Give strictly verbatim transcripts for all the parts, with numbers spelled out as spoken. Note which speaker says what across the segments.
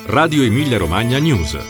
Speaker 1: Radio Emilia Romagna News.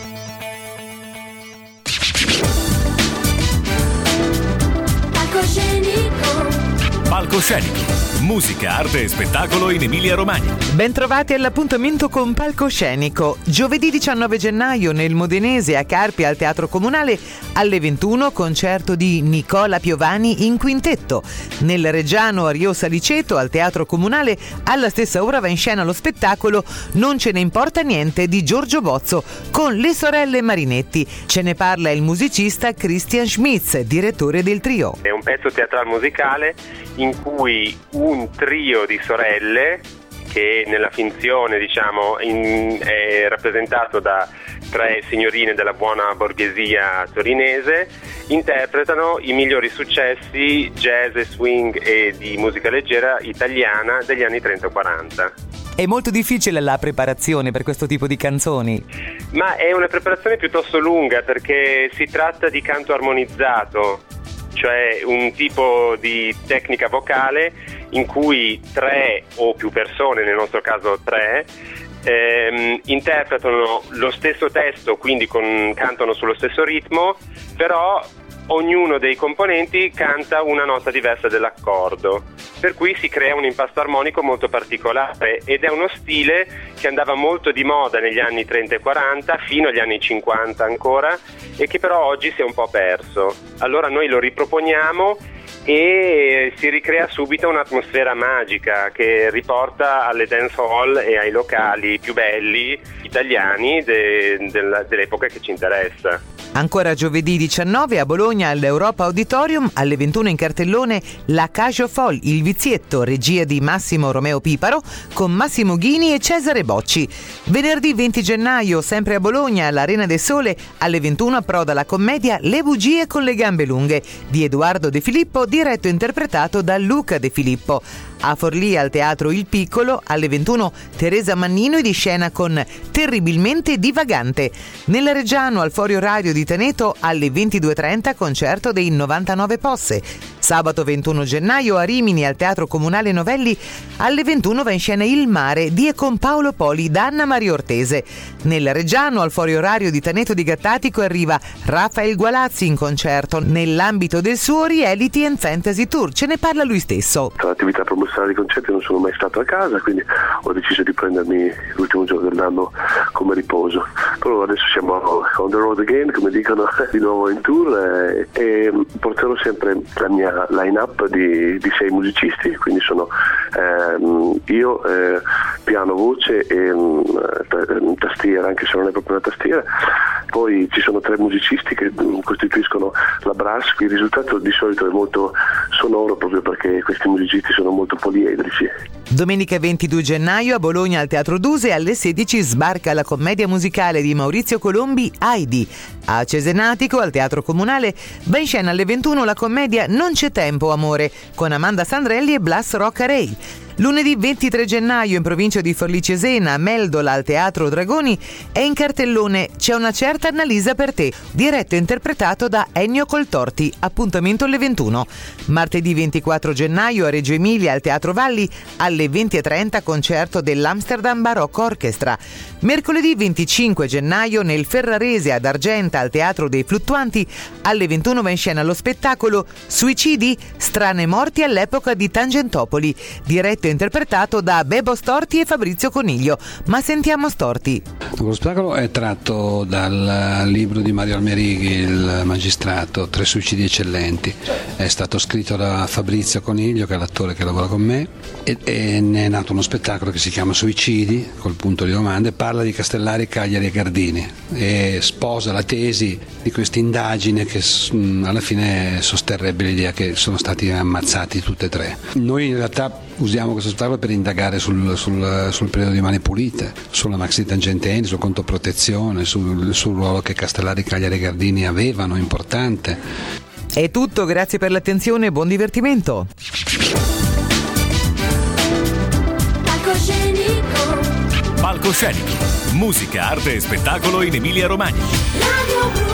Speaker 1: Palcoscenico. Musica, arte e spettacolo in Emilia Romagna.
Speaker 2: Bentrovati all'appuntamento con Palcoscenico. Giovedì diciannove gennaio nel Modenese a Carpi al Teatro Comunale alle ventuno concerto di Nicola Piovani in quintetto. Nel Reggiano a Rio Saliceto al Teatro Comunale alla stessa ora va in scena lo spettacolo Non ce ne importa niente di Giorgio Bozzo con le sorelle Marinetti. Ce ne parla il musicista Christian Schmitz, direttore del trio.
Speaker 3: È un pezzo teatrale musicale in cui un trio di sorelle, che nella finzione diciamo in, è rappresentato da tre signorine della buona borghesia torinese, interpretano i migliori successi jazz e swing e di musica leggera italiana degli anni trenta quaranta.
Speaker 2: È molto difficile la preparazione per questo tipo di canzoni?
Speaker 3: Ma è una preparazione piuttosto lunga perché si tratta di canto armonizzato, cioè un tipo di tecnica vocale in cui tre o più persone, nel nostro caso tre, ehm, interpretano lo stesso testo, quindi con, cantano sullo stesso ritmo, però ognuno dei componenti canta una nota diversa dell'accordo, per cui si crea un impasto armonico molto particolare ed è uno stile che andava molto di moda negli anni trenta e quaranta fino agli anni cinquanta ancora e che però oggi si è un po' perso. Allora noi lo riproponiamo e si ricrea subito un'atmosfera magica che riporta alle dance hall e ai locali più belli italiani de, de, dell'epoca che ci interessa.
Speaker 2: Ancora giovedì diciannove a Bologna all'Europa Auditorium alle ventuno in cartellone La Cage aux Folles, Il Vizietto, regia di Massimo Romeo Piparo con Massimo Ghini e Cesare Bocci. Venerdì venti gennaio sempre a Bologna all'Arena del Sole alle ventuno approda la commedia Le bugie con le gambe lunghe di Edoardo De Filippo, diretto e interpretato da Luca De Filippo. A Forlì al Teatro Il Piccolo alle ventuno Teresa Mannino di scena con Terribilmente divagante. Nel Reggiano al Foro Radio di Teneto alle ventidue e trenta concerto dei novantanove Posse. Sabato ventuno gennaio a Rimini al Teatro Comunale Novelli alle ventuno va in scena Il Mare di e con Paolo Poli da Anna Maria Ortese. Nel Reggiano al Foro Orario di Taneto di Gattatico arriva Rafael Gualazzi in concerto nell'ambito del suo Reality and Fantasy Tour. Ce ne parla lui stesso.
Speaker 4: Tra l'attività promozionale di concerti non sono mai stato a casa, quindi ho deciso di prendermi l'ultimo giorno dell'anno come riposo. Però adesso siamo on the road again, come dicono, di nuovo in tour e, e porterò sempre la mia line-up di, di sei musicisti, quindi sono ehm, io, eh, piano, voce e um, tastiera, anche se non è proprio una tastiera. Poi ci sono tre musicisti che costituiscono la brass, il risultato di solito è molto sonoro proprio perché questi musicisti sono molto poliedrici.
Speaker 2: Domenica ventidue gennaio a Bologna al Teatro Duse alle sedici sbarca la commedia musicale di Maurizio Colombi Heidi. A Cesenatico al Teatro Comunale va in scena alle ventuno la commedia Non c'è tempo amore con Amanda Sandrelli e Blas Rocca Ray. Lunedì ventitré gennaio in provincia di Forlì Cesena, a Meldola al Teatro Dragoni, è in cartellone C'è una certa Annalisa per te, diretto e interpretato da Ennio Coltorti, appuntamento alle ventuno. Martedì ventiquattro gennaio a Reggio Emilia al Teatro Valli, alle venti e trenta concerto dell'Amsterdam Baroque Orchestra. Mercoledì venticinque gennaio nel Ferrarese ad Argenta al Teatro dei Fluttuanti, alle ventuno va in scena lo spettacolo Suicidi, strane morti all'epoca di Tangentopoli, diretto interpretato da Bebo Storti e Fabrizio Coniglio. Ma sentiamo Storti.
Speaker 5: Lo spettacolo è tratto dal libro di Mario Almerighi, Il Magistrato, Tre suicidi eccellenti. È stato scritto da Fabrizio Coniglio, che è l'attore che lavora con me, e, e ne è nato uno spettacolo che si chiama Suicidi, col punto di domanda, e parla di Castellari, Cagliari e Gardini e sposa la tesi di questa indagine che mh, alla fine sosterrebbe l'idea che sono stati ammazzati tutti e tre. Noi in realtà usiamo questo spettacolo per indagare sul, sul, sul periodo di Mani Pulite, sulla Maxi Tangenteni, sul conto protezione, sul, sul ruolo che Castellari, Cagliari e Gardini avevano, importante.
Speaker 2: È tutto, grazie per l'attenzione e buon divertimento.
Speaker 1: Palcoscenico. Musica, arte e spettacolo in Emilia Romagna.